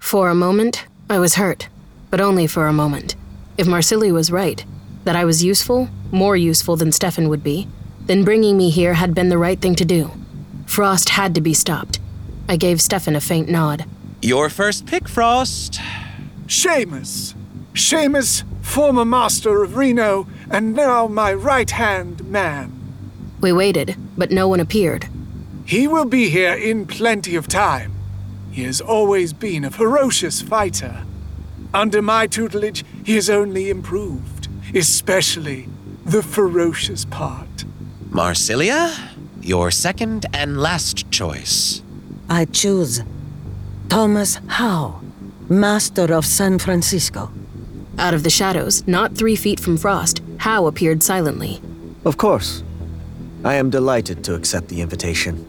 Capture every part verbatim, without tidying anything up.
For a moment, I was hurt, but only for a moment. If Marsilia was right, that I was useful, more useful than Stefan would be, then bringing me here had been the right thing to do. Frost had to be stopped. I gave Stefan a faint nod. Your first pick, Frost. Seamus. Seamus, former master of Reno, and now my right-hand man. We waited, but no one appeared. He will be here in plenty of time. He has always been a ferocious fighter. Under my tutelage, he has only improved, especially the ferocious part. Marsilia, your second and last choice. I choose Thomas Howe, Master of San Francisco. Out of the shadows, not three feet from Frost, Howe appeared silently. Of course. I am delighted to accept the invitation.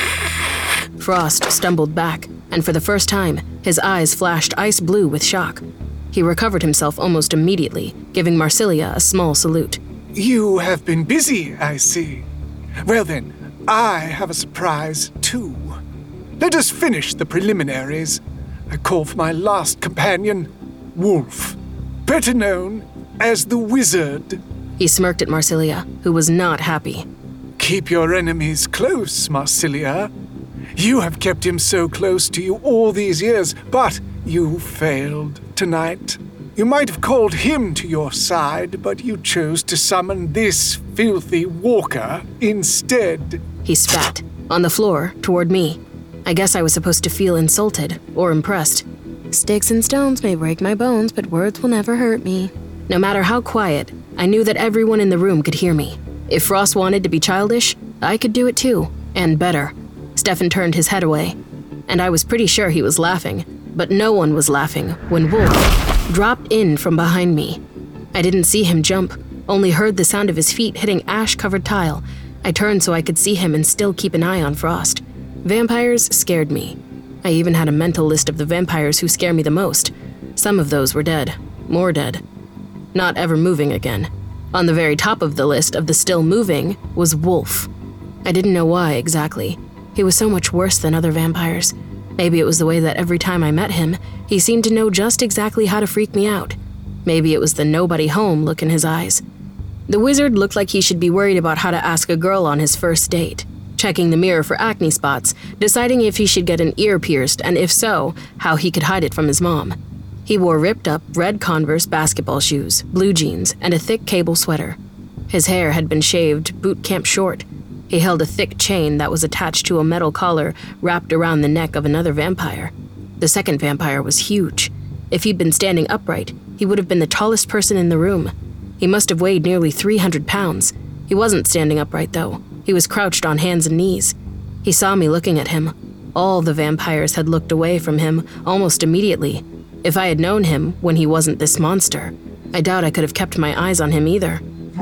Frost stumbled back, and for the first time, his eyes flashed ice blue with shock. He recovered himself almost immediately, giving Marsilia a small salute. You have been busy, I see. Well then, I have a surprise, too. Let us finish the preliminaries. I call for my last companion, Wolf, better known as the Wizard. He smirked at Marsilia, who was not happy. Keep your enemies close, Marsilia. You have kept him so close to you all these years, but you failed tonight. You might have called him to your side, but you chose to summon this filthy walker instead. He spat, on the floor, toward me. I guess I was supposed to feel insulted, or impressed. Sticks and stones may break my bones, but words will never hurt me. No matter how quiet, I knew that everyone in the room could hear me. If Frost wanted to be childish, I could do it too, and better. Stefan turned his head away, and I was pretty sure he was laughing, but no one was laughing when Wolf dropped in from behind me. I didn't see him jump, only heard the sound of his feet hitting ash-covered tile. I turned so I could see him and still keep an eye on Frost. Vampires scared me. I even had a mental list of the vampires who scare me the most. Some of those were dead, more dead, not ever moving again. On the very top of the list of the still moving was Wolf. I didn't know why exactly. He was so much worse than other vampires. Maybe it was the way that every time I met him, he seemed to know just exactly how to freak me out. Maybe it was the nobody home look in his eyes. The Wizard looked like he should be worried about how to ask a girl on his first date, checking the mirror for acne spots, deciding if he should get an ear pierced, and if so, how he could hide it from his mom. He wore ripped-up red Converse basketball shoes, blue jeans, and a thick cable sweater. His hair had been shaved boot camp short. He held a thick chain that was attached to a metal collar wrapped around the neck of another vampire. The second vampire was huge. If he'd been standing upright, he would have been the tallest person in the room. He must have weighed nearly three hundred pounds. He wasn't standing upright, though. He was crouched on hands and knees. He saw me looking at him. All the vampires had looked away from him almost immediately. If I had known him when he wasn't this monster, I doubt I could have kept my eyes on him either.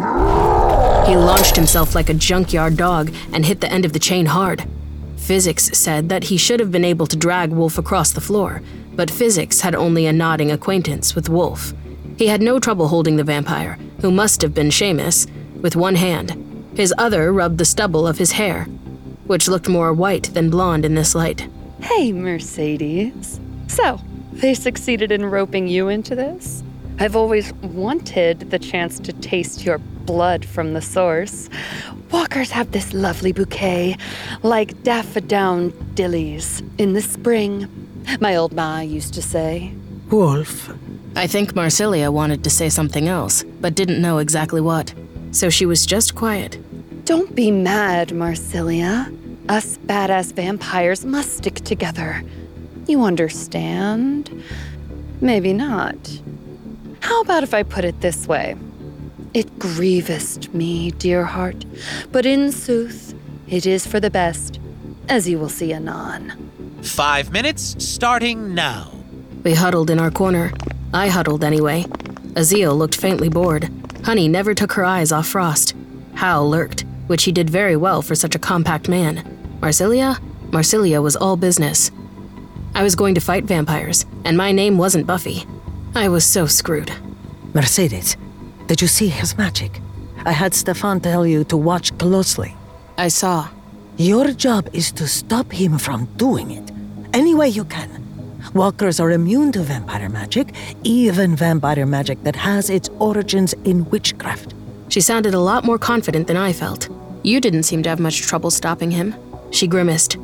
He launched himself like a junkyard dog and hit the end of the chain hard. Physics said that he should have been able to drag Wolf across the floor, but physics had only a nodding acquaintance with Wolf. He had no trouble holding the vampire, who must have been Seamus, with one hand. His other rubbed the stubble of his hair, which looked more white than blonde in this light. Hey, Mercedes. So, they succeeded in roping you into this? I've always wanted the chance to taste your blood from the source. Walkers have this lovely bouquet, like daffodillies in the spring, my old ma used to say. Wolf. I think Marsilia wanted to say something else, but didn't know exactly what, so she was just quiet. Don't be mad, Marsilia. Us badass vampires must stick together. You understand? Maybe not. How about if I put it this way? It grievest me, dear heart, but in sooth, it is for the best, as you will see anon. Five minutes, starting now. We huddled in our corner. I huddled anyway. Azil looked faintly bored. Honey never took her eyes off Frost. Hal lurked, which he did very well for such a compact man. Marsilia? Marsilia was all business. I was going to fight vampires, and my name wasn't Buffy. I was so screwed. Mercedes, did you see his magic? I had Stefan tell you to watch closely. I saw. Your job is to stop him from doing it, any way you can. Walkers are immune to vampire magic, even vampire magic that has its origins in witchcraft. She sounded a lot more confident than I felt. You didn't seem to have much trouble stopping him. She grimaced.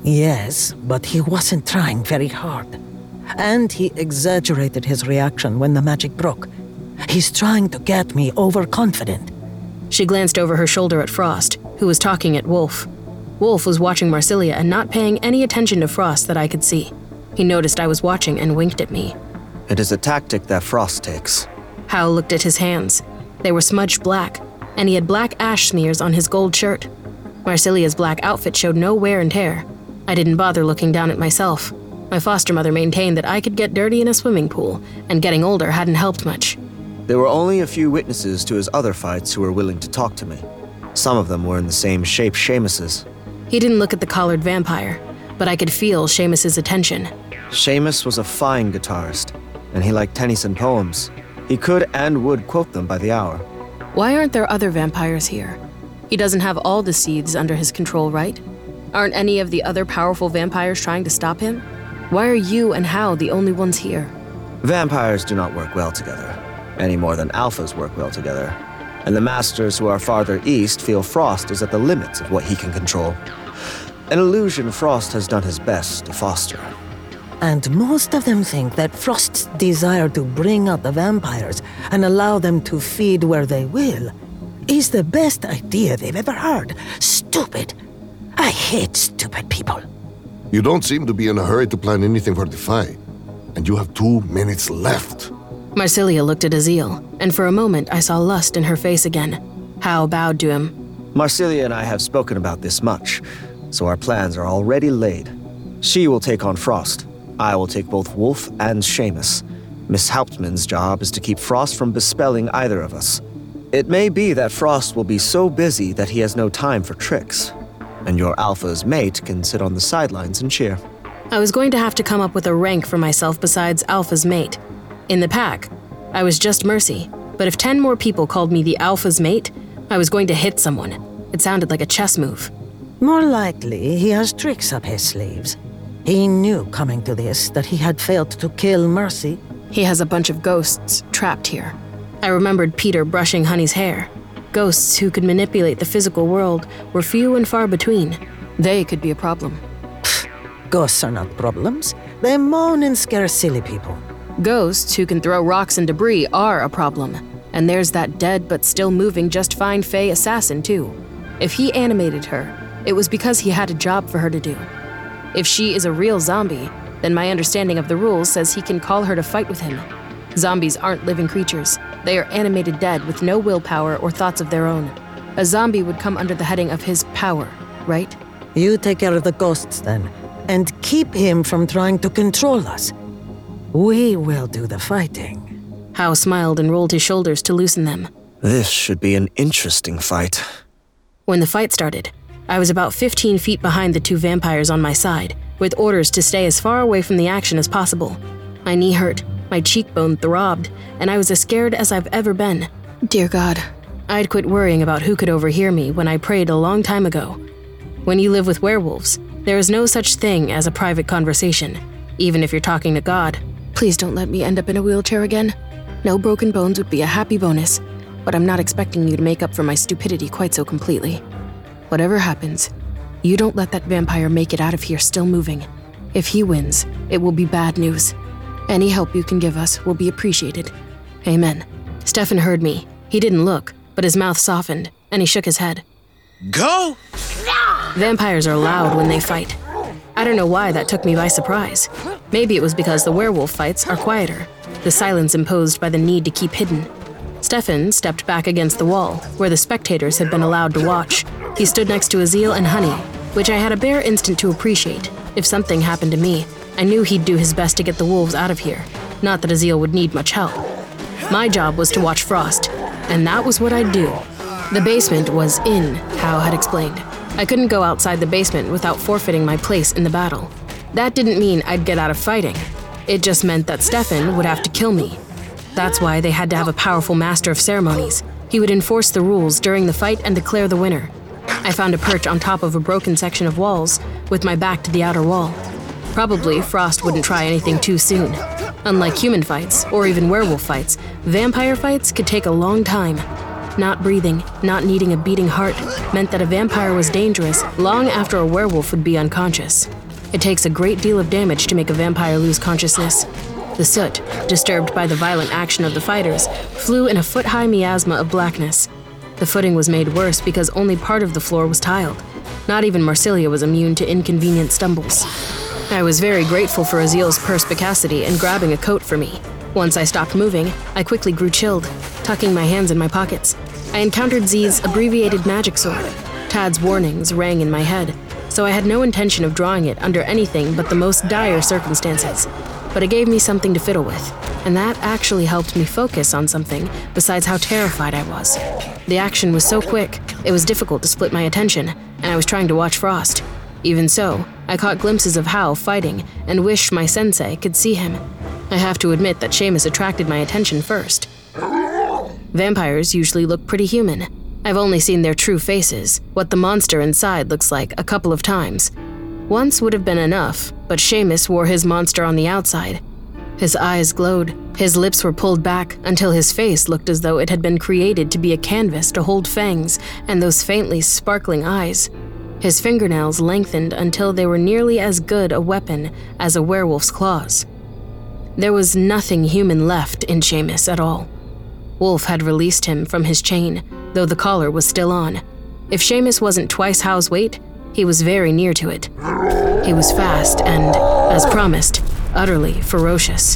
Yes, but he wasn't trying very hard. And he exaggerated his reaction when the magic broke. He's trying to get me overconfident. She glanced over her shoulder at Frost, who was talking at Wolf. Wolf was watching Marsilia and not paying any attention to Frost that I could see. He noticed I was watching and winked at me. It is a tactic that Frost takes. Hal looked at his hands. They were smudged black, and he had black ash smears on his gold shirt. Marsilia's black outfit showed no wear and tear. I didn't bother looking down at myself. My foster mother maintained that I could get dirty in a swimming pool, and getting older hadn't helped much. There were only a few witnesses to his other fights who were willing to talk to me. Some of them were in the same shape Seamus's. He didn't look at the collared vampire, but I could feel Seamus's attention. Seamus was a fine guitarist, and he liked Tennyson poems. He could and would quote them by the hour. Why aren't there other vampires here? He doesn't have all the seeds under his control, right? Aren't any of the other powerful vampires trying to stop him? Why are you and Hal the only ones here? Vampires do not work well together, any more than alphas work well together. And the masters who are farther east feel Frost is at the limits of what he can control. An illusion Frost has done his best to foster. And most of them think that Frost's desire to bring out the vampires and allow them to feed where they will is the best idea they've ever heard. Stupid. I hate stupid people. You don't seem to be in a hurry to plan anything for the fight, and you have two minutes left. Marsilia looked at Azil, and for a moment I saw lust in her face again. Hal bowed to him. Marsilia and I have spoken about this much, so our plans are already laid. She will take on Frost. I will take both Wolf and Seamus. Miss Hauptmann's job is to keep Frost from bespelling either of us. It may be that Frost will be so busy that he has no time for tricks, and your Alpha's mate can sit on the sidelines and cheer. I was going to have to come up with a rank for myself besides Alpha's mate. In the pack, I was just Mercy, but if ten more people called me the Alpha's mate, I was going to hit someone. It sounded like a chess move. More likely, he has tricks up his sleeves. He knew coming to this that he had failed to kill Mercy. He has a bunch of ghosts trapped here. I remembered Peter brushing Honey's hair. Ghosts who could manipulate the physical world were few and far between. They could be a problem. Ghosts are not problems. They moan and scare silly people. Ghosts who can throw rocks and debris are a problem. And there's that dead but still moving just fine Fae assassin, too. If he animated her, it was because he had a job for her to do. If she is a real zombie, then my understanding of the rules says he can call her to fight with him. Zombies aren't living creatures. They are animated dead with no willpower or thoughts of their own. A zombie would come under the heading of his power, right? You take care of the ghosts then, and keep him from trying to control us. We will do the fighting. Hal smiled and rolled his shoulders to loosen them. This should be an interesting fight. When the fight started, I was about fifteen feet behind the two vampires on my side, with orders to stay as far away from the action as possible. My knee hurt, my cheekbone throbbed, and I was as scared as I've ever been. Dear God, I'd quit worrying about who could overhear me when I prayed a long time ago. When you live with werewolves, there is no such thing as a private conversation, even if you're talking to God. Please don't let me end up in a wheelchair again. No broken bones would be a happy bonus, but I'm not expecting you to make up for my stupidity quite so completely. Whatever happens, you don't let that vampire make it out of here still moving. If he wins, it will be bad news. Any help you can give us will be appreciated. Amen. Stefan heard me. He didn't look, but his mouth softened, and he shook his head. Go! Vampires are loud when they fight. I don't know why that took me by surprise. Maybe it was because the werewolf fights are quieter, the silence imposed by the need to keep hidden. Stefan stepped back against the wall, where the spectators had been allowed to watch. He stood next to Azil and Honey, which I had a bare instant to appreciate. If something happened to me, I knew he'd do his best to get the wolves out of here. Not that Azil would need much help. My job was to watch Frost, and that was what I'd do. The basement was in, Hal had explained. I couldn't go outside the basement without forfeiting my place in the battle. That didn't mean I'd get out of fighting. It just meant that Stefan would have to kill me. That's why they had to have a powerful master of ceremonies. He would enforce the rules during the fight and declare the winner. I found a perch on top of a broken section of walls, with my back to the outer wall. Probably Frost wouldn't try anything too soon. Unlike human fights, or even werewolf fights, vampire fights could take a long time. Not breathing, not needing a beating heart, meant that a vampire was dangerous long after a werewolf would be unconscious. It takes a great deal of damage to make a vampire lose consciousness. The soot, disturbed by the violent action of the fighters, flew in a foot-high miasma of blackness. The footing was made worse because only part of the floor was tiled. Not even Marsilia was immune to inconvenient stumbles. I was very grateful for Azil's perspicacity in grabbing a coat for me. Once I stopped moving, I quickly grew chilled, tucking my hands in my pockets. I encountered Z's abbreviated magic sword. Tad's warnings rang in my head, so I had no intention of drawing it under anything but the most dire circumstances. But it gave me something to fiddle with, and that actually helped me focus on something besides how terrified I was. The action was so quick, it was difficult to split my attention, and I was trying to watch Frost. Even so, I caught glimpses of Hao fighting and wished my sensei could see him. I have to admit that Seamus attracted my attention first. Vampires usually look pretty human. I've only seen their true faces, what the monster inside looks like, a couple of times. Once would have been enough, but Seamus wore his monster on the outside. His eyes glowed, his lips were pulled back until his face looked as though it had been created to be a canvas to hold fangs and those faintly sparkling eyes. His fingernails lengthened until they were nearly as good a weapon as a werewolf's claws. There was nothing human left in Seamus at all. Wolf had released him from his chain, though the collar was still on. If Seamus wasn't twice Hao's weight, he was very near to it. He was fast and, as promised, utterly ferocious.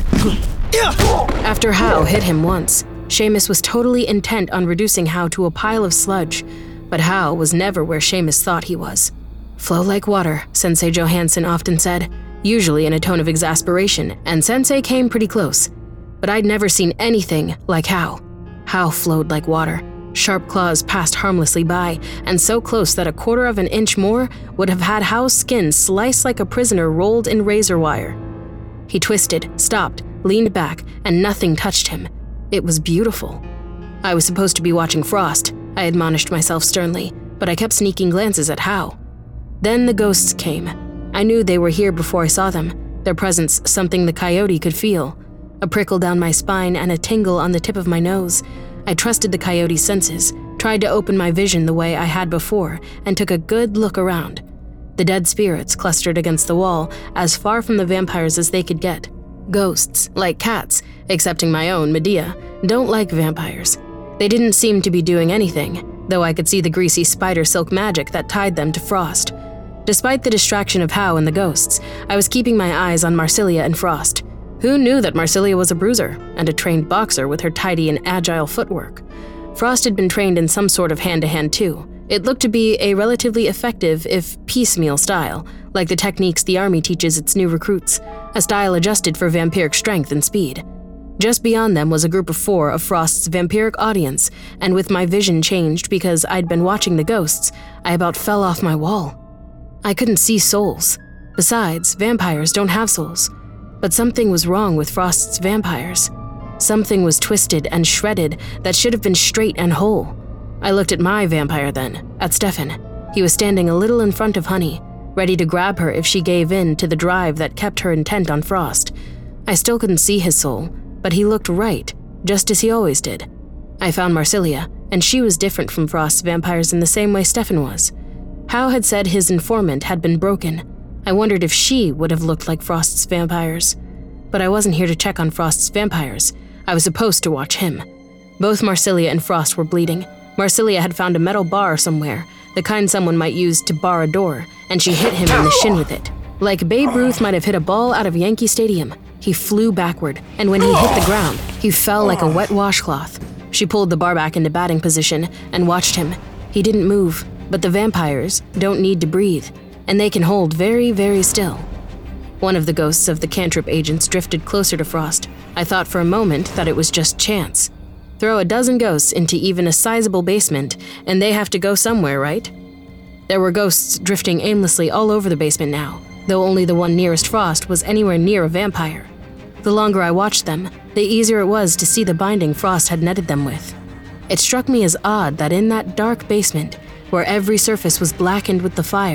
After Hao hit him once, Seamus was totally intent on reducing Hao to a pile of sludge, but Hao was never where Seamus thought he was. Flow like water, Sensei Johansson often said, usually in a tone of exasperation, and Sensei came pretty close. But I'd never seen anything like Hao. Hao flowed like water. Sharp claws passed harmlessly by, and so close that a quarter of an inch more would have had Hao's skin sliced like a prisoner rolled in razor wire. He twisted, stopped, leaned back, and nothing touched him. It was beautiful. I was supposed to be watching Frost, I admonished myself sternly, but I kept sneaking glances at Hao. Then the ghosts came. I knew they were here before I saw them, their presence something the coyote could feel. A prickle down my spine and a tingle on the tip of my nose. I trusted the coyote's senses, tried to open my vision the way I had before, and took a good look around. The dead spirits clustered against the wall, as far from the vampires as they could get. Ghosts, like cats, excepting my own, Medea, don't like vampires. They didn't seem to be doing anything, though I could see the greasy spider silk magic that tied them to Frost. Despite the distraction of Hao and the ghosts, I was keeping my eyes on Marsilia and Frost. Who knew that Marsilia was a bruiser, and a trained boxer with her tidy and agile footwork? Frost had been trained in some sort of hand-to-hand too. It looked to be a relatively effective, if piecemeal style, like the techniques the army teaches its new recruits, a style adjusted for vampiric strength and speed. Just beyond them was a group of four of Frost's vampiric audience, and with my vision changed because I'd been watching the ghosts, I about fell off my wall. I couldn't see souls. Besides, vampires don't have souls. But something was wrong with Frost's vampires. Something was twisted and shredded that should have been straight and whole. I looked at my vampire then, at Stefan. He was standing a little in front of Honey, ready to grab her if she gave in to the drive that kept her intent on Frost. I still couldn't see his soul, but he looked right, just as he always did. I found Marsilia, and she was different from Frost's vampires in the same way Stefan was. Hao had said his informant had been broken. I wondered if she would have looked like Frost's vampires. But I wasn't here to check on Frost's vampires. I was supposed to watch him. Both Marsilia and Frost were bleeding. Marsilia had found a metal bar somewhere, the kind someone might use to bar a door, and she hit him in the shin with it. Like Babe Ruth might have hit a ball out of Yankee Stadium. He flew backward, and when he hit the ground, he fell like a wet washcloth. She pulled the bar back into batting position and watched him. He didn't move, but the vampires don't need to breathe, and they can hold very, very still. One of the ghosts of the cantrip agents drifted closer to Frost. I thought for a moment that it was just chance. Throw a dozen ghosts into even a sizable basement, and they have to go somewhere, right? There were ghosts drifting aimlessly all over the basement now, though only the one nearest Frost was anywhere near a vampire. The longer I watched them, the easier it was to see the binding Frost had netted them with. It struck me as odd that in that dark basement, where every surface was blackened with the fire,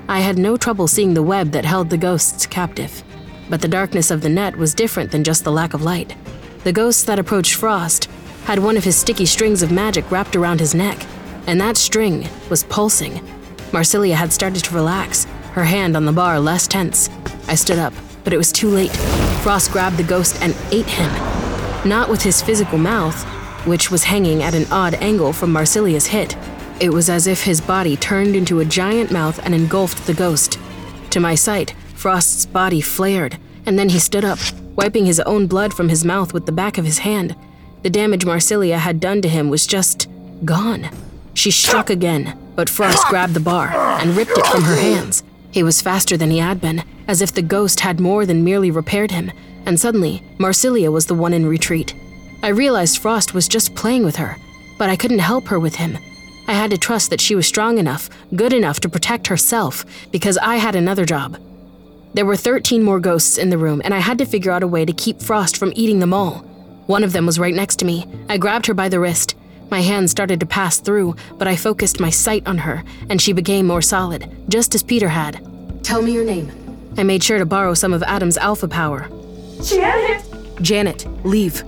I had no trouble seeing the web that held the ghosts captive. But the darkness of the net was different than just the lack of light. The ghost that approached Frost had one of his sticky strings of magic wrapped around his neck, and that string was pulsing. Marsilia had started to relax, her hand on the bar less tense. I stood up, but it was too late. Frost grabbed the ghost and ate him. Not with his physical mouth, which was hanging at an odd angle from Marsilia's hit. It was as if his body turned into a giant mouth and engulfed the ghost. To my sight, Frost's body flared, and then he stood up, wiping his own blood from his mouth with the back of his hand. The damage Marsilia had done to him was just gone. She struck again, but Frost grabbed the bar and ripped it from her hands. He was faster than he had been, as if the ghost had more than merely repaired him, and suddenly, Marsilia was the one in retreat. I realized Frost was just playing with her, but I couldn't help her with him. I had to trust that she was strong enough, good enough to protect herself, because I had another job. There were thirteen more ghosts in the room, and I had to figure out a way to keep Frost from eating them all. One of them was right next to me. I grabbed her by the wrist. My hands started to pass through, but I focused my sight on her, and she became more solid, just as Peter had. Tell me your name. I made sure to borrow some of Adam's alpha power. Janet! Janet, leave.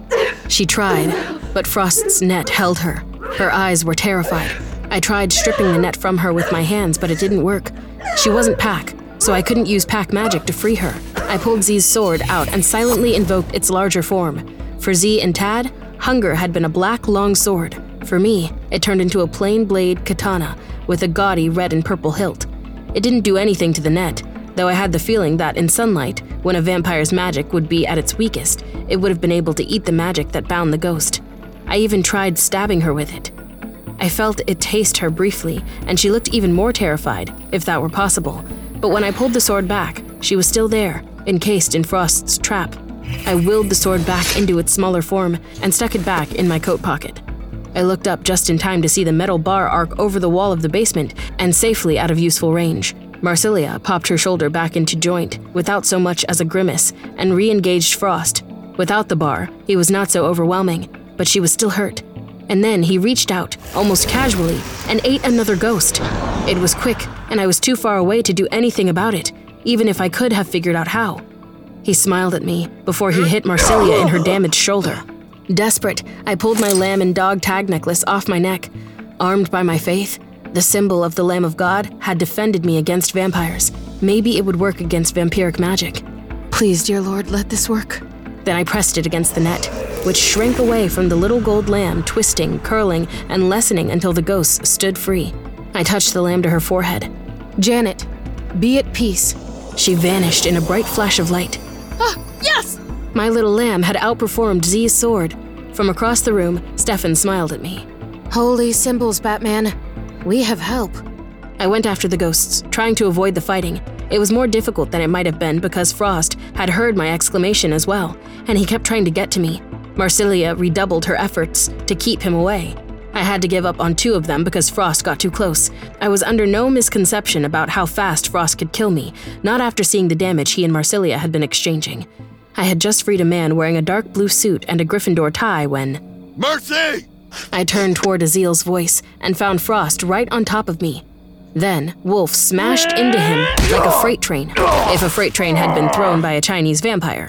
She tried, but Frost's net held her. Her eyes were terrified. I tried stripping the net from her with my hands, but it didn't work. She wasn't Pac, so I couldn't use Pac magic to free her. I pulled Z's sword out and silently invoked its larger form. For Z and Tad, hunger had been a black long sword. For me, it turned into a plain blade katana with a gaudy red and purple hilt. It didn't do anything to the net, though I had the feeling that in sunlight, when a vampire's magic would be at its weakest, it would have been able to eat the magic that bound the ghost. I even tried stabbing her with it. I felt it taste her briefly, and she looked even more terrified, if that were possible. But when I pulled the sword back, she was still there, encased in Frost's trap. I willed the sword back into its smaller form and stuck it back in my coat pocket. I looked up just in time to see the metal bar arc over the wall of the basement and safely out of useful range. Marsilia popped her shoulder back into joint without so much as a grimace and re-engaged Frost. Without the bar, he was not so overwhelming, but she was still hurt. And then he reached out, almost casually, and ate another ghost. It was quick, and I was too far away to do anything about it, even if I could have figured out how. He smiled at me before he hit Marsilia in her damaged shoulder. Desperate, I pulled my lamb and dog tag necklace off my neck. Armed by my faith, the symbol of the Lamb of God had defended me against vampires. Maybe it would work against vampiric magic. Please, dear Lord, let this work. Then I pressed it against the net, which shrank away from the little gold lamb, twisting, curling, and lessening until the ghost stood free. I touched the lamb to her forehead. Janet, be at peace. She vanished in a bright flash of light. Ah, yes! My little lamb had outperformed Z's sword. From across the room, Stefan smiled at me. Holy symbols, Batman. We have help. I went after the ghosts, trying to avoid the fighting. It was more difficult than it might have been because Frost had heard my exclamation as well, and he kept trying to get to me. Marsilia redoubled her efforts to keep him away. I had to give up on two of them because Frost got too close. I was under no misconception about how fast Frost could kill me, not after seeing the damage he and Marsilia had been exchanging. I had just freed a man wearing a dark blue suit and a Gryffindor tie when… Mercy! I turned toward Azil's voice and found Frost right on top of me. Then, Wolf smashed into him like a freight train, if a freight train had been thrown by a Chinese vampire.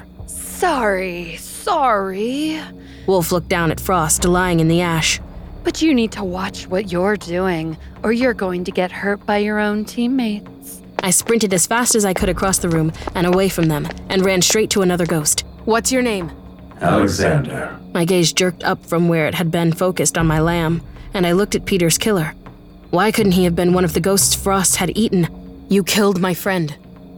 Sorry, sorry. Wolf looked down at Frost lying in the ash. But you need to watch what you're doing, or you're going to get hurt by your own teammates. I sprinted as fast as I could across the room and away from them, and ran straight to another ghost. What's your name? Alexander. My gaze jerked up from where it had been focused on my lamb, and I looked at Peter's killer. Why couldn't he have been one of the ghosts Frost had eaten? You killed my friend.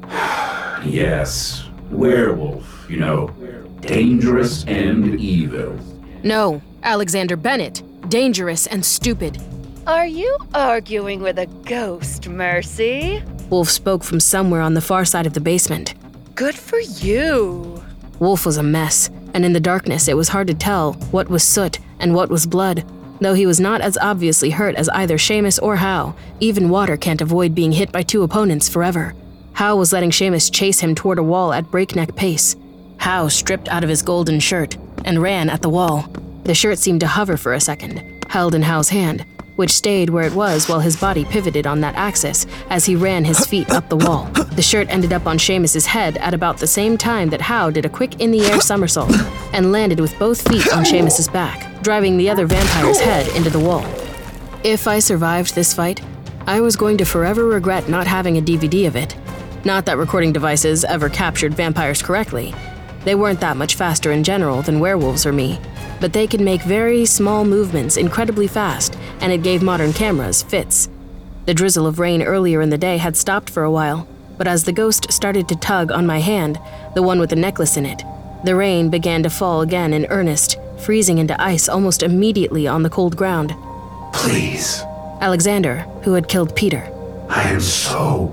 Yes. Werewolf, you know. Dangerous and evil. No, Alexander Bennett. Dangerous and stupid. Are you arguing with a ghost, Mercy? Wolf spoke from somewhere on the far side of the basement. Good for you. Wolf was a mess, and in the darkness it was hard to tell what was soot and what was blood. Though he was not as obviously hurt as either Seamus or Hao, even water can't avoid being hit by two opponents forever. Hao was letting Seamus chase him toward a wall at breakneck pace. Hao stripped out of his golden shirt and ran at the wall. The shirt seemed to hover for a second, held in Hao's hand. which stayed where it was while his body pivoted on that axis as he ran his feet up the wall. The shirt ended up on Seamus's head at about the same time that Hao did a quick in-the-air somersault and landed with both feet on Seamus's back, driving the other vampire's head into the wall. If I survived this fight, I was going to forever regret not having a D V D of it. Not that recording devices ever captured vampires correctly. They weren't that much faster in general than werewolves or me, but they could make very small movements incredibly fast, and it gave modern cameras fits. The drizzle of rain earlier in the day had stopped for a while, but as the ghost started to tug on my hand, the one with the necklace in it, the rain began to fall again in earnest, freezing into ice almost immediately on the cold ground. Please. Alexander, who had killed Peter. I am so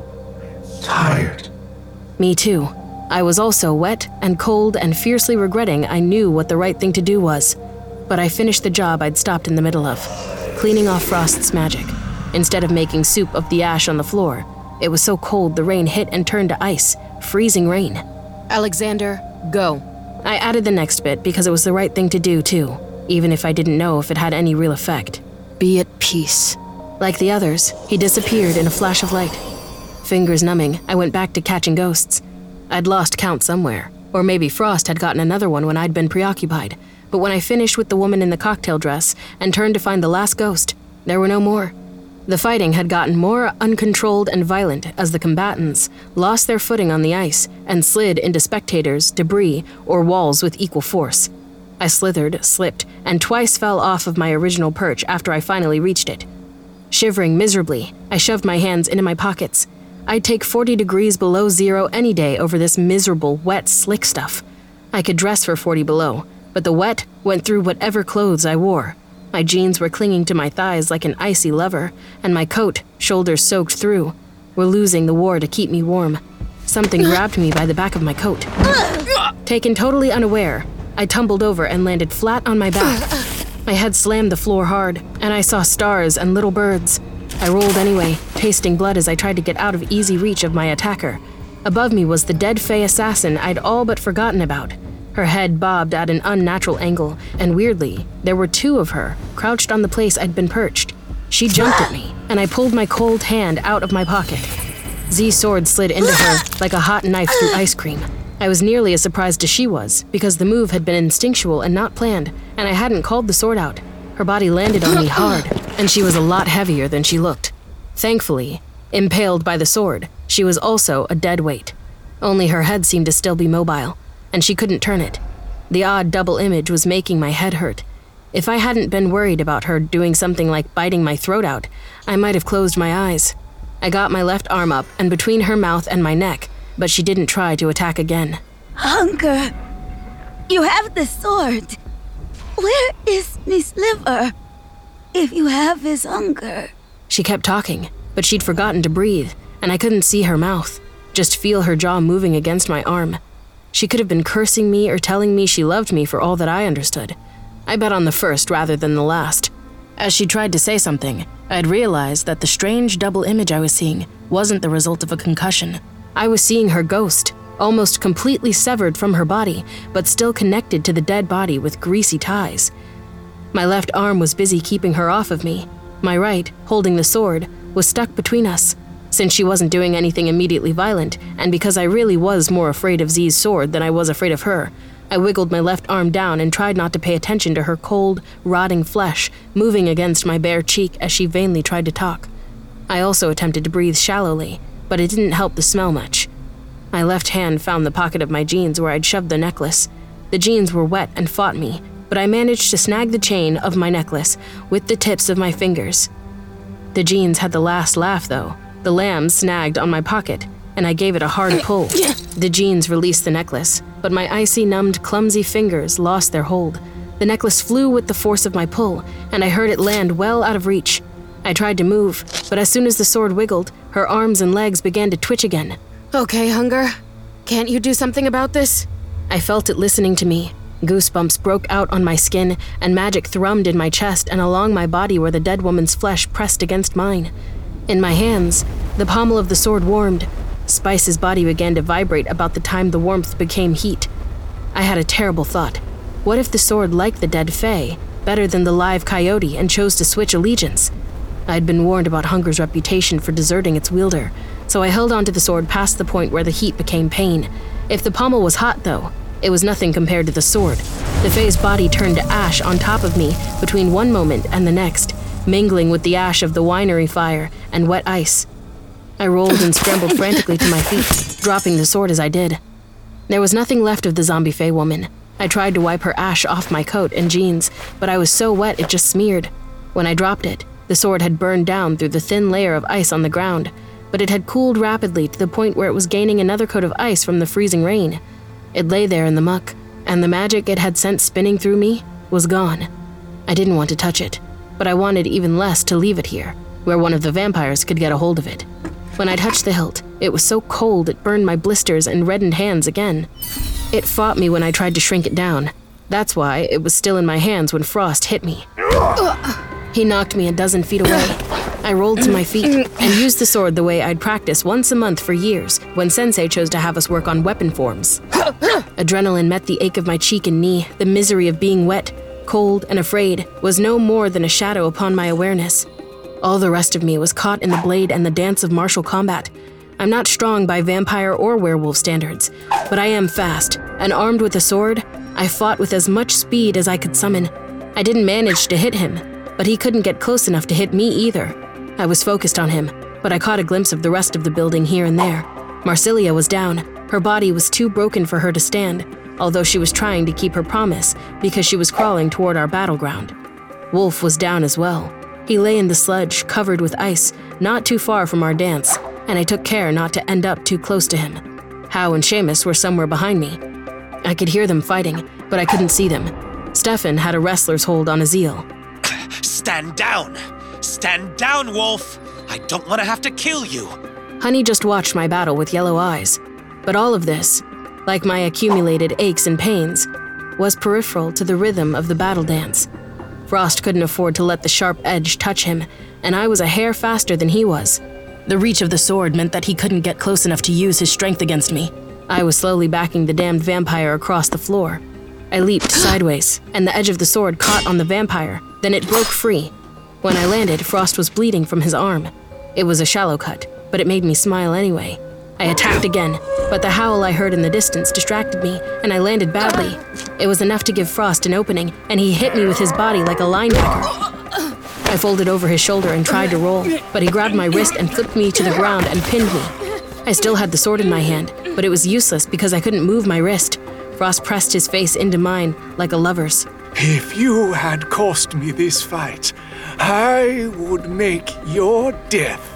tired. Me too. I was also wet and cold and fiercely regretting I knew what the right thing to do was. But I finished the job I'd stopped in the middle of, cleaning off Frost's magic. Instead of making soup of the ash on the floor, it was so cold the rain hit and turned to ice, freezing rain. Alexander, go. I added the next bit because it was the right thing to do too, even if I didn't know if it had any real effect. Be at peace. Like the others, he disappeared in a flash of light. Fingers numbing, I went back to catching ghosts. I'd lost count somewhere, or maybe Frost had gotten another one when I'd been preoccupied. But when I finished with the woman in the cocktail dress and turned to find the last ghost, there were no more. The fighting had gotten more uncontrolled and violent as the combatants lost their footing on the ice and slid into spectators, debris, or walls with equal force. I slithered, slipped, and twice fell off of my original perch after I finally reached it. Shivering miserably, I shoved my hands into my pockets. I'd take forty degrees below zero any day over this miserable, wet, slick stuff. I could dress for forty below, but the wet went through whatever clothes I wore. My jeans were clinging to my thighs like an icy lever, and my coat, shoulders soaked through, were losing the war to keep me warm. Something grabbed me by the back of my coat. Taken totally unaware, I tumbled over and landed flat on my back. My head slammed the floor hard, and I saw stars and little birds. I rolled anyway, tasting blood as I tried to get out of easy reach of my attacker. Above me was the dead Fey assassin I'd all but forgotten about. Her head bobbed at an unnatural angle, and weirdly, there were two of her, crouched on the place I'd been perched. She jumped at me, and I pulled my cold hand out of my pocket. Z's sword slid into her like a hot knife through ice cream. I was nearly as surprised as she was, because the move had been instinctual and not planned, and I hadn't called the sword out. Her body landed on me hard, and she was a lot heavier than she looked. Thankfully, impaled by the sword, she was also a dead weight. Only her head seemed to still be mobile, and she couldn't turn it. The odd double image was making my head hurt. If I hadn't been worried about her doing something like biting my throat out, I might have closed my eyes. I got my left arm up and between her mouth and my neck, but she didn't try to attack again. Hunger. You have the sword. Where is Miss Liver? If you have his hunger. She kept talking, but she'd forgotten to breathe, and I couldn't see her mouth, just feel her jaw moving against my arm. She could have been cursing me or telling me she loved me for all that I understood. I bet on the first rather than the last. As she tried to say something, I'd realized that the strange double image I was seeing wasn't the result of a concussion. I was seeing her ghost, almost completely severed from her body, but still connected to the dead body with greasy ties. My left arm was busy keeping her off of me. My right, holding the sword, was stuck between us. Since she wasn't doing anything immediately violent, and because I really was more afraid of Z's sword than I was afraid of her, I wiggled my left arm down and tried not to pay attention to her cold, rotting flesh moving against my bare cheek as she vainly tried to talk. I also attempted to breathe shallowly, but it didn't help the smell much. My left hand found the pocket of my jeans where I'd shoved the necklace. The jeans were wet and fought me, but I managed to snag the chain of my necklace with the tips of my fingers. The jeans had the last laugh, though. The lamb snagged on my pocket, and I gave it a hard pull. The jeans released the necklace, but my icy, numbed, clumsy fingers lost their hold. The necklace flew with the force of my pull, and I heard it land well out of reach. I tried to move, but as soon as the sword wiggled, her arms and legs began to twitch again. Okay, Hunger. Can't you do something about this? I felt it listening to me. Goosebumps broke out on my skin, and magic thrummed in my chest and along my body where the dead woman's flesh pressed against mine. In my hands, the pommel of the sword warmed. Spice's body began to vibrate about the time the warmth became heat. I had a terrible thought. What if the sword liked the dead Fae better than the live coyote and chose to switch allegiance? I had been warned about hunger's reputation for deserting its wielder, so I held onto the sword past the point where the heat became pain. If the pommel was hot, though, it was nothing compared to the sword. The Fae's body turned to ash on top of me between one moment and the next, mingling with the ash of the winery fire and wet ice. I rolled and scrambled frantically to my feet, dropping the sword as I did. There was nothing left of the zombie Fae woman. I tried to wipe her ash off my coat and jeans, but I was so wet it just smeared. When I dropped it, the sword had burned down through the thin layer of ice on the ground, but it had cooled rapidly to the point where it was gaining another coat of ice from the freezing rain. It lay there in the muck, and the magic it had sent spinning through me was gone. I didn't want to touch it, but I wanted even less to leave it here, where one of the vampires could get a hold of it. When I touched the hilt, it was so cold it burned my blisters and reddened hands again. It fought me when I tried to shrink it down. That's why it was still in my hands when Frost hit me. He knocked me a dozen feet away. I rolled to my feet and used the sword the way I'd practiced once a month for years when Sensei chose to have us work on weapon forms. Adrenaline met the ache of my cheek and knee. The misery of being wet, cold, and afraid was no more than a shadow upon my awareness. All the rest of me was caught in the blade and the dance of martial combat. I'm not strong by vampire or werewolf standards, but I am fast, and armed with a sword, I fought with as much speed as I could summon. I didn't manage to hit him, but he couldn't get close enough to hit me either. I was focused on him, but I caught a glimpse of the rest of the building here and there. Marsilia was down. Her body was too broken for her to stand, although she was trying to keep her promise because she was crawling toward our battleground. Wolf was down as well. He lay in the sludge, covered with ice, not too far from our dance, and I took care not to end up too close to him. Hao and Seamus were somewhere behind me. I could hear them fighting, but I couldn't see them. Stefan had a wrestler's hold on Azil. Stand down! Stand down, Wolf! I don't want to have to kill you! Honey just watched my battle with yellow eyes. But all of this, like my accumulated aches and pains, was peripheral to the rhythm of the battle dance. Frost couldn't afford to let the sharp edge touch him, and I was a hair faster than he was. The reach of the sword meant that he couldn't get close enough to use his strength against me. I was slowly backing the damned vampire across the floor. I leaped sideways, and the edge of the sword caught on the vampire, then it broke free. When I landed, Frost was bleeding from his arm. It was a shallow cut, but it made me smile anyway. I attacked again, but the howl I heard in the distance distracted me, and I landed badly. It was enough to give Frost an opening, and he hit me with his body like a linebacker. I folded over his shoulder and tried to roll, but he grabbed my wrist and flipped me to the ground and pinned me. I still had the sword in my hand, but it was useless because I couldn't move my wrist. Frost pressed his face into mine like a lover's. If you had cost me this fight, I would make your death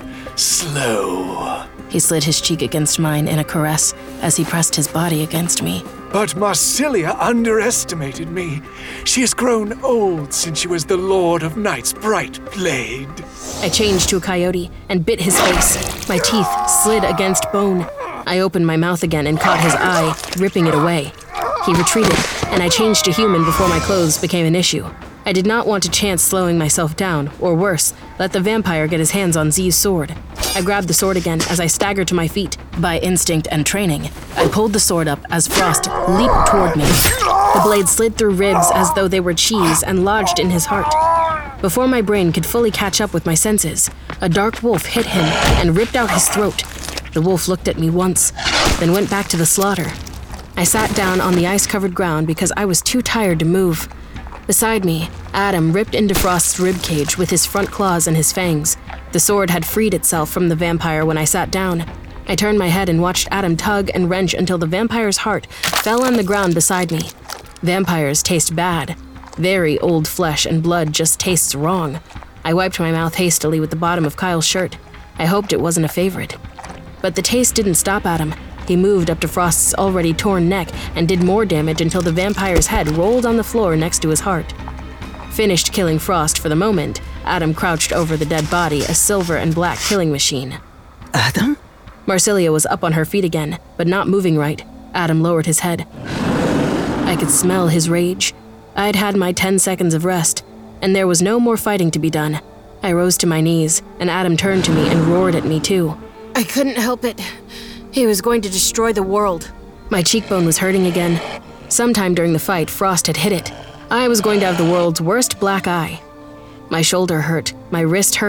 slow. He slid his cheek against mine in a caress as he pressed his body against me. But Marsilia underestimated me. She has grown old since she was the Lord of Night's bright blade. I changed to a coyote and bit his face. My teeth slid against bone. I opened my mouth again and caught his eye, ripping it away. He retreated, and I changed to human before my clothes became an issue. I did not want to chance slowing myself down, or worse, let the vampire get his hands on Z's sword. I grabbed the sword again as I staggered to my feet. By instinct and training, I pulled the sword up as Frost leaped toward me. The blade slid through ribs as though they were cheese and lodged in his heart. Before my brain could fully catch up with my senses, a dark wolf hit him and ripped out his throat. The wolf looked at me once, then went back to the slaughter. I sat down on the ice-covered ground because I was too tired to move. Beside me, Adam ripped into Frost's ribcage with his front claws and his fangs. The sword had freed itself from the vampire when I sat down. I turned my head and watched Adam tug and wrench until the vampire's heart fell on the ground beside me. Vampires taste bad. Very old flesh and blood just tastes wrong. I wiped my mouth hastily with the bottom of Kyle's shirt. I hoped it wasn't a favorite. But the taste didn't stop Adam. He moved up to Frost's already torn neck and did more damage until the vampire's head rolled on the floor next to his heart. Finished killing Frost for the moment, Adam crouched over the dead body, a silver and black killing machine. Adam? Marsilia was up on her feet again, but not moving right. Adam lowered his head. I could smell his rage. I'd had my ten seconds of rest, and there was no more fighting to be done. I rose to my knees, and Adam turned to me and roared at me too. I couldn't help it. He was going to destroy the world. My cheekbone was hurting again. Sometime during the fight, Frost had hit it. I was going to have the world's worst black eye. My shoulder hurt, my wrist hurt,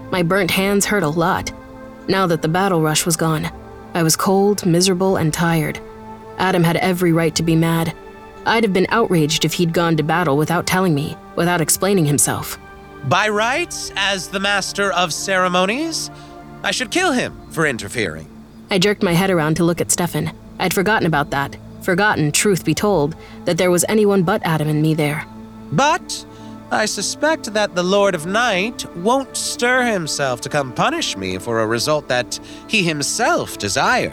My burnt hands hurt a lot. Now that the battle rush was gone, I was cold, miserable, and tired. Adam had every right to be mad. I'd have been outraged if he'd gone to battle without telling me, without explaining himself. By rights, as the master of ceremonies, I should kill him for interfering. I jerked my head around to look at Stefan. I'd forgotten about that. Forgotten, truth be told, that there was anyone but Adam and me there. But I suspect that the Lord of Night won't stir himself to come punish me for a result that he himself desired.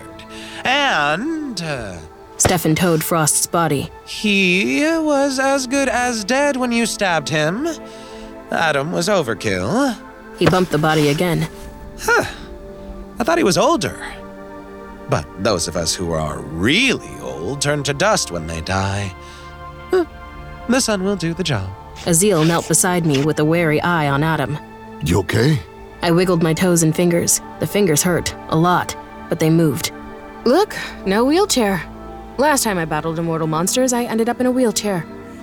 And... Uh, Stefan towed Frost's body. He was as good as dead when you stabbed him. Adam was overkill. He bumped the body again. Huh. I thought he was older. But those of us who are really old turn to dust when they die. Huh. The sun will do the job. Azil knelt beside me with a wary eye on Adam. You okay? I wiggled my toes and fingers. The fingers hurt, a lot, but they moved. Look, no wheelchair. Last time I battled immortal monsters, I ended up in a wheelchair.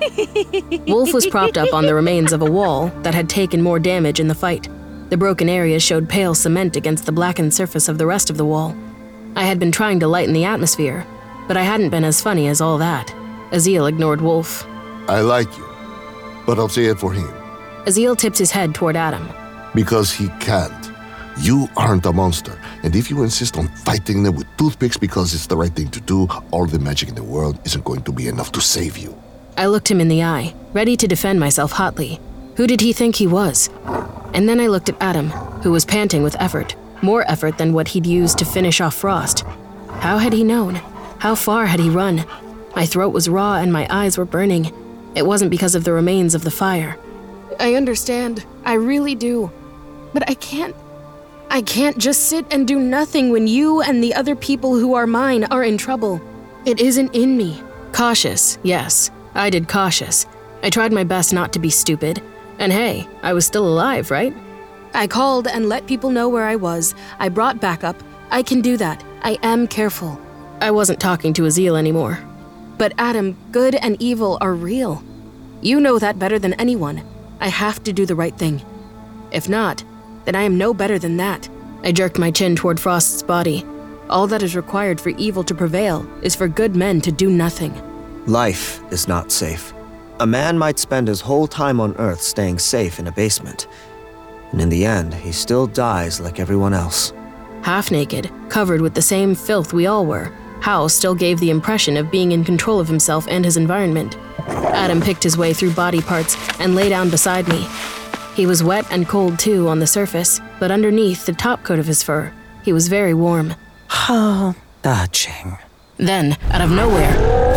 Wolf was propped up on the remains of a wall that had taken more damage in the fight. The broken areas showed pale cement against the blackened surface of the rest of the wall. I had been trying to lighten the atmosphere, but I hadn't been as funny as all that. Azil ignored Wolf. I like you, but I'll say it for him. Azil tipped his head toward Adam. Because he can't. You aren't a monster, and if you insist on fighting them with toothpicks because it's the right thing to do, all the magic in the world isn't going to be enough to save you. I looked him in the eye, ready to defend myself hotly. Who did he think he was? And then I looked at Adam, who was panting with effort, more effort than what he'd used to finish off Frost. How had he known? How far had he run? My throat was raw and my eyes were burning. It wasn't because of the remains of the fire. I understand. I really do. But I can't... I can't just sit and do nothing when you and the other people who are mine are in trouble. It isn't in me. Cautious, yes. I did cautious. I tried my best not to be stupid. And hey, I was still alive, right? I called and let people know where I was. I brought backup. I can do that. I am careful. I wasn't talking to Azil anymore. But Adam, good and evil are real. You know that better than anyone. I have to do the right thing. If not, then I am no better than that. I jerked my chin toward Frost's body. All that is required for evil to prevail is for good men to do nothing. Life is not safe. A man might spend his whole time on Earth staying safe in a basement. And in the end, he still dies like everyone else. Half naked, covered with the same filth we all were, Hal still gave the impression of being in control of himself and his environment. Adam picked his way through body parts and lay down beside me. He was wet and cold too on the surface, but underneath the top coat of his fur, he was very warm. How touching. Then, out of nowhere,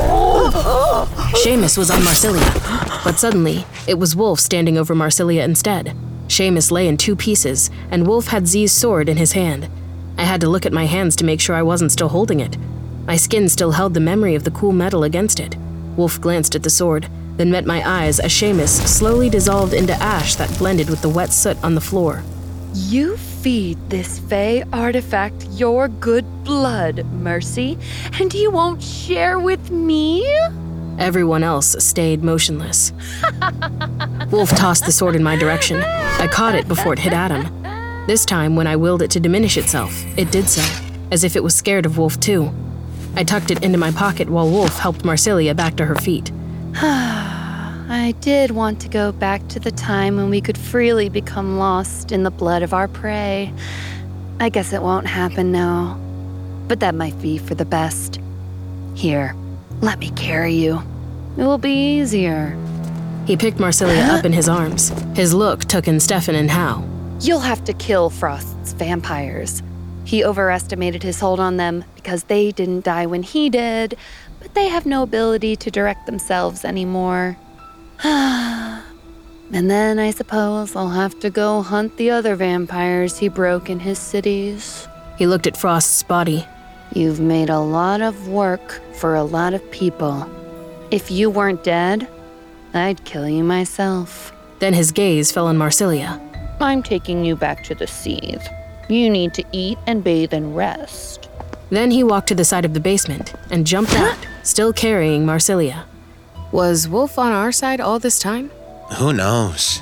Seamus was on Marsilia. But suddenly, it was Wolf standing over Marsilia instead. Seamus lay in two pieces, and Wolf had Z's sword in his hand. I had to look at my hands to make sure I wasn't still holding it. My skin still held the memory of the cool metal against it. Wolf glanced at the sword, then met my eyes as Seamus slowly dissolved into ash that blended with the wet soot on the floor. You feed this Fey artifact your good blood, Mercy, and you won't share with me? Everyone else stayed motionless. Wolf tossed the sword in my direction. I caught it before it hit Adam. This time, when I willed it to diminish itself, it did so, as if it was scared of Wolf too. I tucked it into my pocket while Wolf helped Marsilia back to her feet. I did want to go back to the time when we could freely become lost in the blood of our prey. I guess it won't happen now, but that might be for the best. Here, let me carry you. It will be easier. He picked Marsilia up in his arms. His look took in Stefan and Hal. You'll have to kill Frost's vampires. He overestimated his hold on them because they didn't die when he did, but they have no ability to direct themselves anymore. And then I suppose I'll have to go hunt the other vampires he broke in his cities. He looked at Frost's body. You've made a lot of work for a lot of people. If you weren't dead, I'd kill you myself. Then his gaze fell on Marsilia. I'm taking you back to the Seethe. You need to eat and bathe and rest. Then he walked to the side of the basement and jumped out, still carrying Marsilia. Was Wolf on our side all this time? Who knows?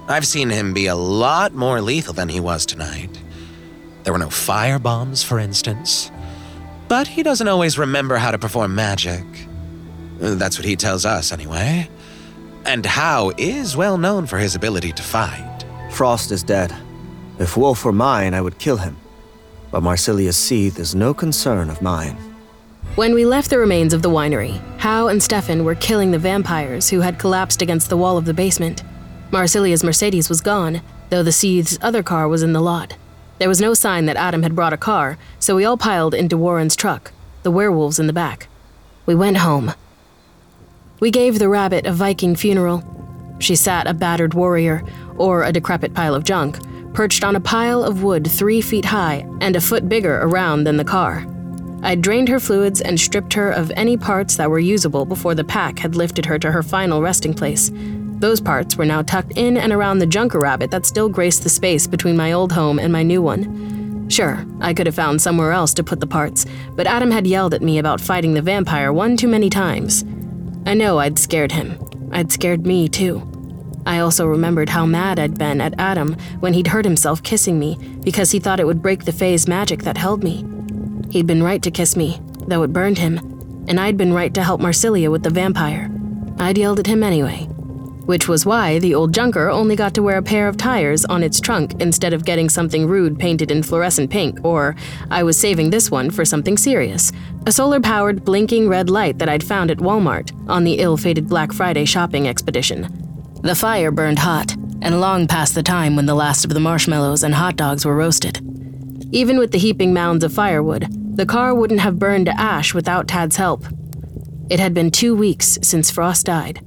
I've seen him be a lot more lethal than he was tonight. There were no fire bombs, for instance. But he doesn't always remember how to perform magic. That's what he tells us, anyway. And Howe is well known for his ability to fight. Frost is dead. If Wolf were mine, I would kill him. But Marsilia's seed is no concern of mine. When we left the remains of the winery, Howe and Stefan were killing the vampires who had collapsed against the wall of the basement. Marsilia's Mercedes was gone, though the Seeth's other car was in the lot. There was no sign that Adam had brought a car, so we all piled into Warren's truck, the werewolves in the back. We went home. We gave the rabbit a Viking funeral. She sat a battered warrior, or a decrepit pile of junk, perched on a pile of wood three feet high and a foot bigger around than the car. I'd drained her fluids and stripped her of any parts that were usable before the pack had lifted her to her final resting place. Those parts were now tucked in and around the junker rabbit that still graced the space between my old home and my new one. Sure, I could have found somewhere else to put the parts, but Adam had yelled at me about fighting the vampire one too many times. I know I'd scared him. I'd scared me, too. I also remembered how mad I'd been at Adam when he'd hurt himself kissing me because he thought it would break the Fae's magic that held me. He'd been right to kiss me, though it burned him, and I'd been right to help Marsilia with the vampire. I'd yelled at him anyway. Which was why the old junker only got to wear a pair of tires on its trunk instead of getting something rude painted in fluorescent pink, or I was saving this one for something serious, a solar-powered blinking red light that I'd found at Walmart on the ill-fated Black Friday shopping expedition. The fire burned hot, and long past the time when the last of the marshmallows and hot dogs were roasted. Even with the heaping mounds of firewood, the car wouldn't have burned to ash without Tad's help. It had been two weeks since Frost died.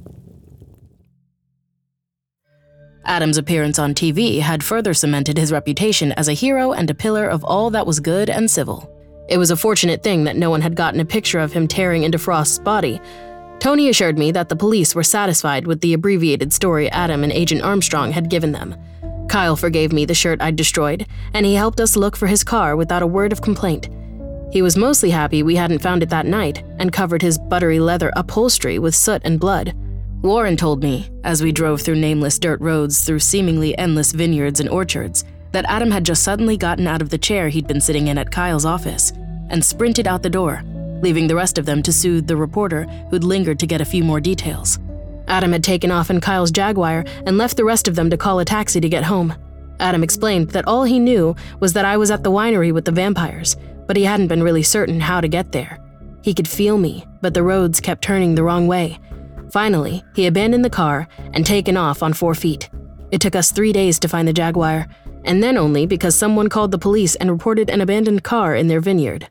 Adam's appearance on T V had further cemented his reputation as a hero and a pillar of all that was good and civil. It was a fortunate thing that no one had gotten a picture of him tearing into Frost's body. Tony assured me that the police were satisfied with the abbreviated story Adam and Agent Armstrong had given them. Kyle forgave me the shirt I'd destroyed, and he helped us look for his car without a word of complaint. He was mostly happy we hadn't found it that night and covered his buttery leather upholstery with soot and blood. Warren told me, as we drove through nameless dirt roads through seemingly endless vineyards and orchards, that Adam had just suddenly gotten out of the chair he'd been sitting in at Kyle's office and sprinted out the door, leaving the rest of them to soothe the reporter who'd lingered to get a few more details. Adam had taken off in Kyle's Jaguar and left the rest of them to call a taxi to get home. Adam explained that all he knew was that I was at the winery with the vampires, but he hadn't been really certain how to get there. He could feel me, but the roads kept turning the wrong way. Finally, he abandoned the car and taken off on four feet. It took us three days to find the Jaguar, and then only because someone called the police and reported an abandoned car in their vineyard.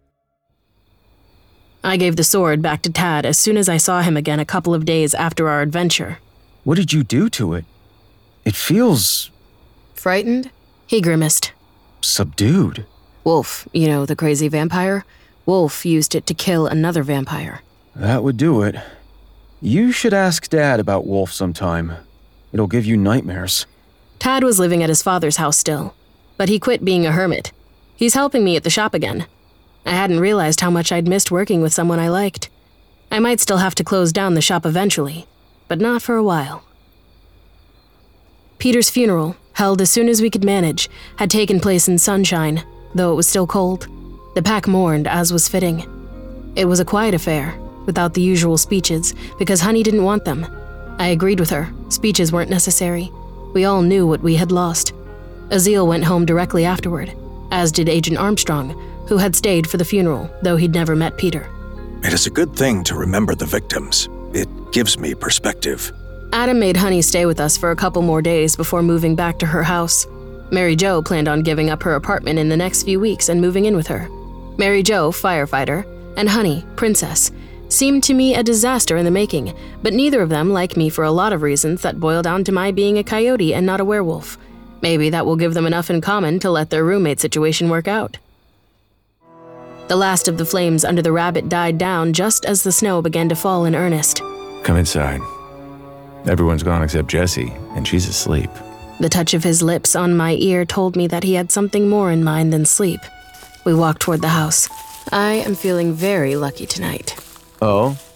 I gave the sword back to Tad as soon as I saw him again a couple of days after our adventure. What did you do to it? It feels... Frightened? He grimaced. Subdued. Wolf, you know, the crazy vampire? Wolf used it to kill another vampire. That would do it. You should ask Dad about Wolf sometime. It'll give you nightmares. Tad was living at his father's house still, but he quit being a hermit. He's helping me at the shop again. I hadn't realized how much I'd missed working with someone I liked. I might still have to close down the shop eventually, but not for a while. Peter's funeral, held as soon as we could manage, had taken place in sunshine, though it was still cold. The pack mourned, as was fitting. It was a quiet affair, without the usual speeches, because Honey didn't want them. I agreed with her. Speeches weren't necessary. We all knew what we had lost. Azil went home directly afterward, as did Agent Armstrong, who had stayed for the funeral, though he'd never met Peter. It is a good thing to remember the victims. It gives me perspective. Adam made Honey stay with us for a couple more days before moving back to her house. Mary Jo planned on giving up her apartment in the next few weeks and moving in with her. Mary Jo, firefighter, and Honey, princess, seemed to me a disaster in the making, but neither of them like me for a lot of reasons that boil down to my being a coyote and not a werewolf. Maybe that will give them enough in common to let their roommate situation work out. The last of the flames under the rabbit died down just as the snow began to fall in earnest. Come inside. Everyone's gone except Jessie, and she's asleep. The touch of his lips on my ear told me that he had something more in mind than sleep. We walked toward the house. I am feeling very lucky tonight. Oh?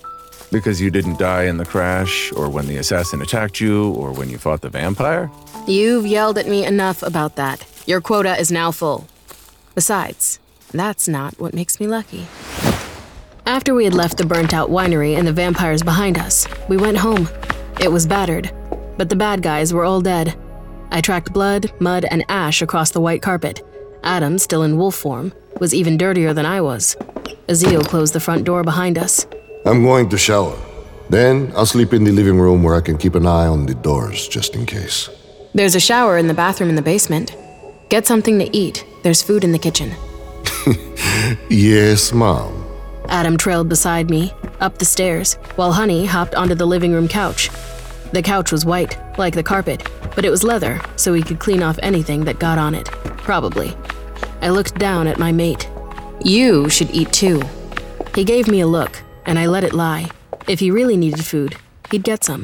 Because you didn't die in the crash, or when the assassin attacked you, or when you fought the vampire? You've yelled at me enough about that. Your quota is now full. Besides, that's not what makes me lucky. After we had left the burnt-out winery and the vampires behind us, we went home. It was battered, but the bad guys were all dead. I tracked blood, mud, and ash across the white carpet. Adam, still in wolf form, was even dirtier than I was. Azil closed the front door behind us. I'm going to shower. Then I'll sleep in the living room where I can keep an eye on the doors just in case. There's a shower in the bathroom in the basement. Get something to eat. There's food in the kitchen. Yes, Mom. Adam trailed beside me, up the stairs, while Honey hopped onto the living room couch. The couch was white, like the carpet, but it was leather, so he could clean off anything that got on it. Probably. I looked down at my mate. You should eat too. He gave me a look, and I let it lie. If he really needed food, he'd get some.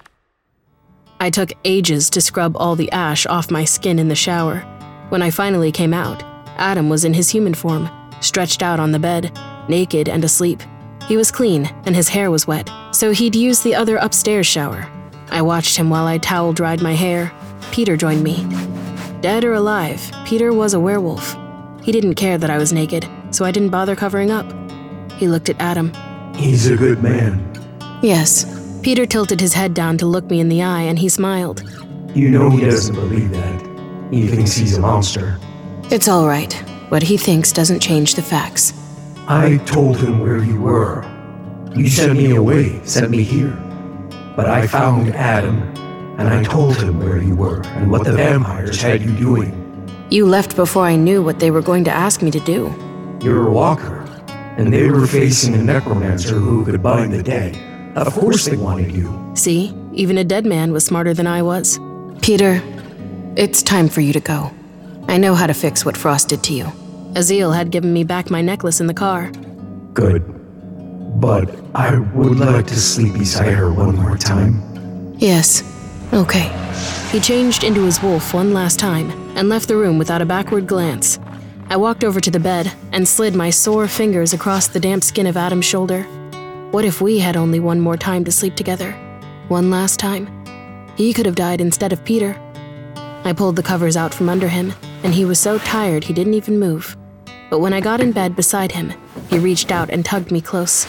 I took ages to scrub all the ash off my skin in the shower. When I finally came out, Adam was in his human form, stretched out on the bed, naked and asleep. He was clean, and his hair was wet, so he'd used the other upstairs shower. I watched him while I towel dried my hair. Peter joined me. Dead or alive, Peter was a werewolf. He didn't care that I was naked, so I didn't bother covering up. He looked at Adam. He's a good man. Yes. Peter tilted his head down to look me in the eye, and he smiled. You know he doesn't believe that. He thinks he's a monster. It's all right. What he thinks doesn't change the facts. I told him where you were. You sent me away, sent me here. But I found Adam, and I told him where you were and what the vampires had you doing. You left before I knew what they were going to ask me to do. You're a walker, and they were facing a necromancer who could bind the dead. Of course they wanted you. See, even a dead man was smarter than I was. Peter, it's time for you to go. I know how to fix what Frost did to you. Azil had given me back my necklace in the car. Good. But I would like to sleep beside her one more time. Yes. Okay. He changed into his wolf one last time and left the room without a backward glance. I walked over to the bed and slid my sore fingers across the damp skin of Adam's shoulder. What if we had only one more time to sleep together? One last time? He could have died instead of Peter. I pulled the covers out from under him, and he was so tired he didn't even move. But when I got in bed beside him, he reached out and tugged me close.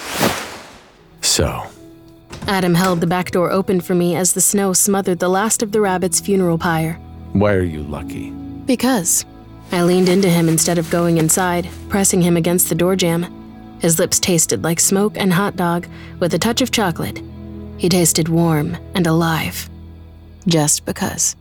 So? Adam held the back door open for me as the snow smothered the last of the rabbit's funeral pyre. Why are you lucky? Because. I leaned into him instead of going inside, pressing him against the door jamb. His lips tasted like smoke and hot dog with a touch of chocolate. He tasted warm and alive. Just because.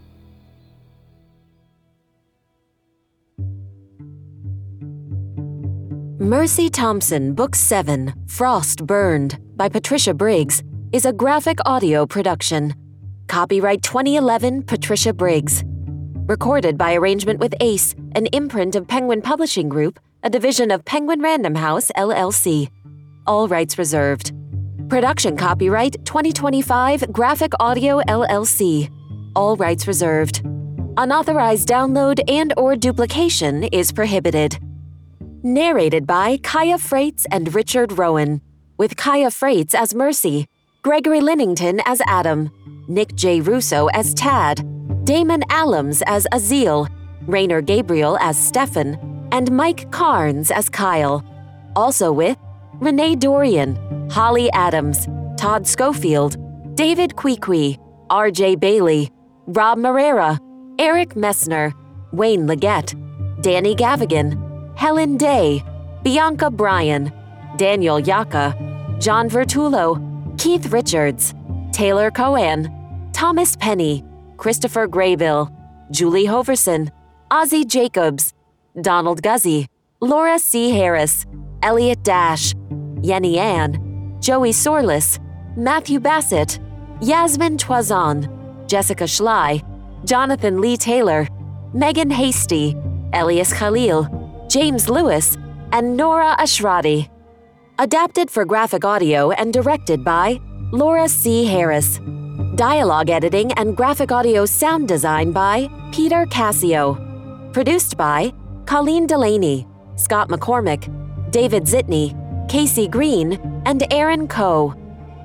Mercy Thompson, Book seven, Frost Burned, by Patricia Briggs, is a graphic audio production. Copyright twenty eleven, Patricia Briggs. Recorded by arrangement with Ace, an imprint of Penguin Publishing Group, a division of Penguin Random House, L L C. All rights reserved. Production copyright twenty twenty-five, Graphic Audio, L L C. All rights reserved. Unauthorized download and or duplication is prohibited. Narrated by Kaya Freites and Richard Rowan, with Kaya Freites as Mercy, Gregory Linnington as Adam, Nick J. Russo as Tad, Damon Allums as Azil, Rainer Gabriel as Stefan, and Mike Carnes as Kyle. Also with Renee Dorian, Holly Adams, Todd Schofield, David Kwikwi, R J Bailey, Rob Marrera, Eric Messner, Wayne Leggett, Danny Gavigan, Helen Day, Bianca Bryan, Daniel Yaka, John Vertulo, Keith Richards, Taylor Cohen, Thomas Penny, Christopher Graybill, Julie Hoverson, Ozzie Jacobs, Donald Guzzi, Laura C. Harris, Elliot Dash, Yenny Ann, Joey Sorlis, Matthew Bassett, Yasmin Toison, Jessica Schley, Jonathan Lee Taylor, Megan Hasty, Elias Khalil, James Lewis, and Nora Ashrati. Adapted for graphic audio and directed by Laura C. Harris. Dialogue editing and graphic audio sound design by Peter Cassio. Produced by Colleen Delaney, Scott McCormick, David Zitney, Casey Green, and Aaron Coe.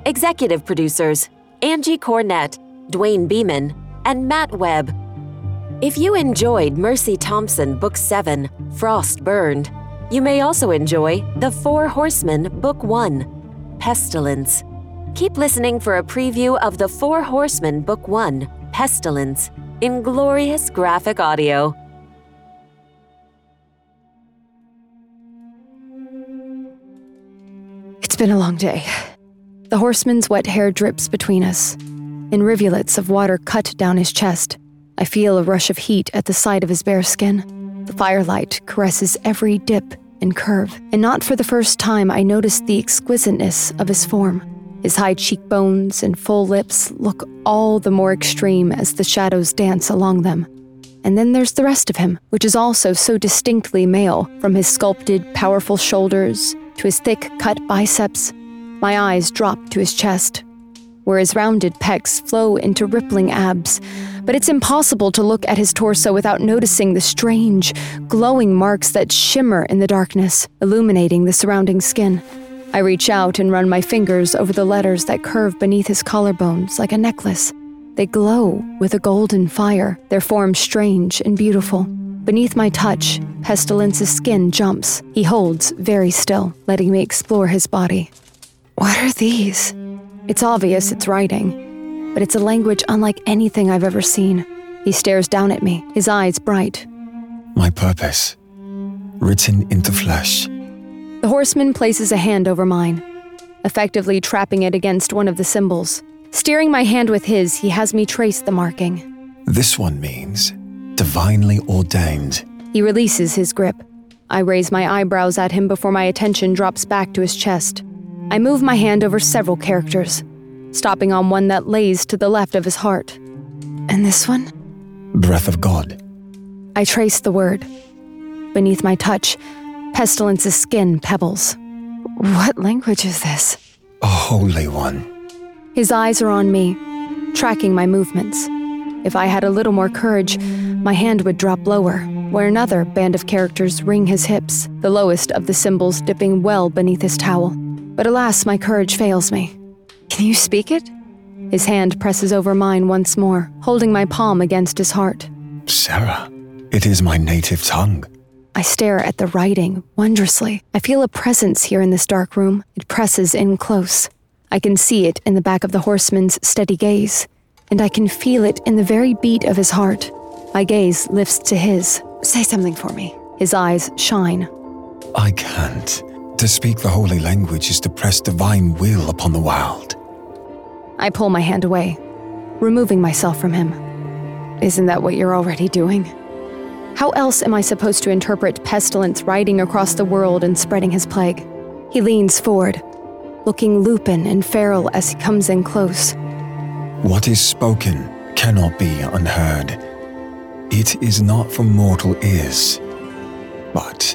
Executive producers Angie Cornett, Dwayne Beeman, and Matt Webb. If you enjoyed Mercy Thompson Book seven, Frost Burned, you may also enjoy The Four Horsemen Book one, Pestilence. Keep listening for a preview of The Four Horsemen Book one, Pestilence, in glorious graphic audio. It's been a long day. The horseman's wet hair drips between us. In rivulets of water cut down his chest, I feel a rush of heat at the sight of his bare skin. The firelight caresses every dip and curve, and not for the first time I notice the exquisiteness of his form. His high cheekbones and full lips look all the more extreme as the shadows dance along them. And then there's the rest of him, which is also so distinctly male, from his sculpted, powerful shoulders to his thick, cut biceps. My eyes drop to his chest, where his rounded pecs flow into rippling abs, but it's impossible to look at his torso without noticing the strange, glowing marks that shimmer in the darkness, illuminating the surrounding skin. I reach out and run my fingers over the letters that curve beneath his collarbones like a necklace. They glow with a golden fire, their form strange and beautiful. Beneath my touch, Pestilence's skin jumps. He holds very still, letting me explore his body. What are these? It's obvious it's writing, but it's a language unlike anything I've ever seen. He stares down at me, his eyes bright. My purpose, written into flesh. The horseman places a hand over mine, effectively trapping it against one of the symbols. Steering my hand with his, he has me trace the marking. This one means divinely ordained. He releases his grip. I raise my eyebrows at him before my attention drops back to his chest. I move my hand over several characters, stopping on one that lays to the left of his heart. And this one? Breath of God. I trace the word. Beneath my touch, Pestilence's skin pebbles. What language is this? A holy one. His eyes are on me, tracking my movements. If I had a little more courage, my hand would drop lower, where another band of characters ring his hips, the lowest of the symbols dipping well beneath his towel. But alas, my courage fails me. Can you speak it? His hand presses over mine once more, holding my palm against his heart. Sarah, it is my native tongue. I stare at the writing, wondrously. I feel a presence here in this dark room. It presses in close. I can see it in the back of the horseman's steady gaze, and I can feel it in the very beat of his heart. My gaze lifts to his. Say something for me. His eyes shine. I can't. To speak the holy language is to press divine will upon the world. I pull my hand away, removing myself from him. Isn't that what you're already doing? How else am I supposed to interpret Pestilence riding across the world and spreading his plague? He leans forward, looking lupin and feral as he comes in close. What is spoken cannot be unheard. It is not for mortal ears. But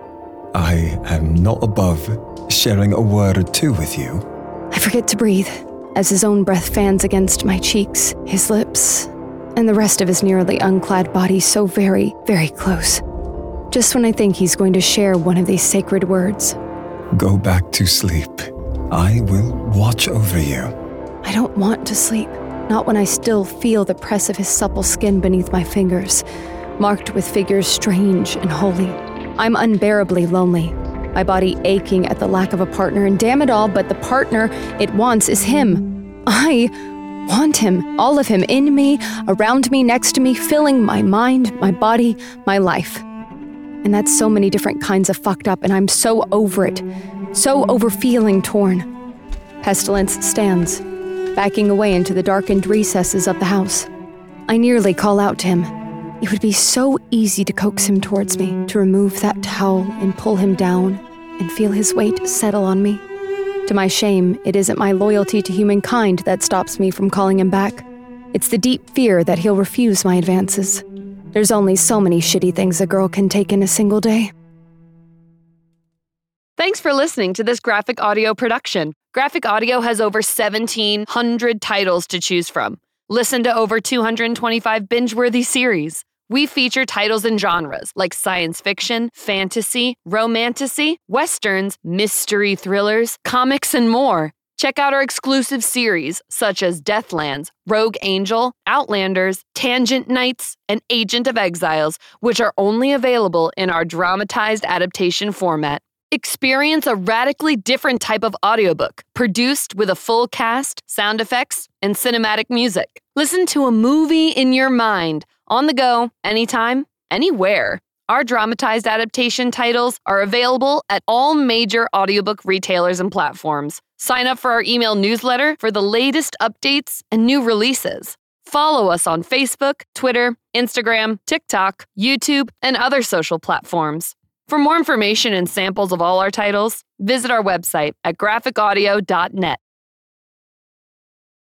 I am not above sharing a word or two with you. I forget to breathe as his own breath fans against my cheeks, his lips, and the rest of his nearly unclad body so very, very close. Just when I think he's going to share one of these sacred words. Go back to sleep. I will watch over you. I don't want to sleep, not when I still feel the press of his supple skin beneath my fingers, marked with figures strange and holy. I'm unbearably lonely, my body aching at the lack of a partner, and damn it all, but the partner it wants is him. I want him, all of him, in me, around me, next to me, filling my mind, my body, my life. And that's so many different kinds of fucked up, and I'm so over it, so over feeling torn. Pestilence stands, backing away into the darkened recesses of the house. I nearly call out to him. It would be so easy to coax him towards me, to remove that towel and pull him down and feel his weight settle on me. To my shame, it isn't my loyalty to humankind that stops me from calling him back. It's the deep fear that he'll refuse my advances. There's only so many shitty things a girl can take in a single day. Thanks for listening to this graphic audio production. Graphic Audio has over seventeen hundred titles to choose from. Listen to over two hundred twenty-five binge-worthy series. We feature titles in genres like science fiction, fantasy, romantasy, westerns, mystery thrillers, comics, and more. Check out our exclusive series, such as Deathlands, Rogue Angel, Outlanders, Tangent Knights, and Agent of Exiles, which are only available in our dramatized adaptation format. Experience a radically different type of audiobook, produced with a full cast, sound effects, and cinematic music. Listen to a movie in your mind, on the go, anytime, anywhere. Our dramatized adaptation titles are available at all major audiobook retailers and platforms. Sign up for our email newsletter for the latest updates and new releases. Follow us on Facebook, Twitter, Instagram, TikTok, YouTube, and other social platforms. For more information and samples of all our titles, visit our website at graphic audio dot net.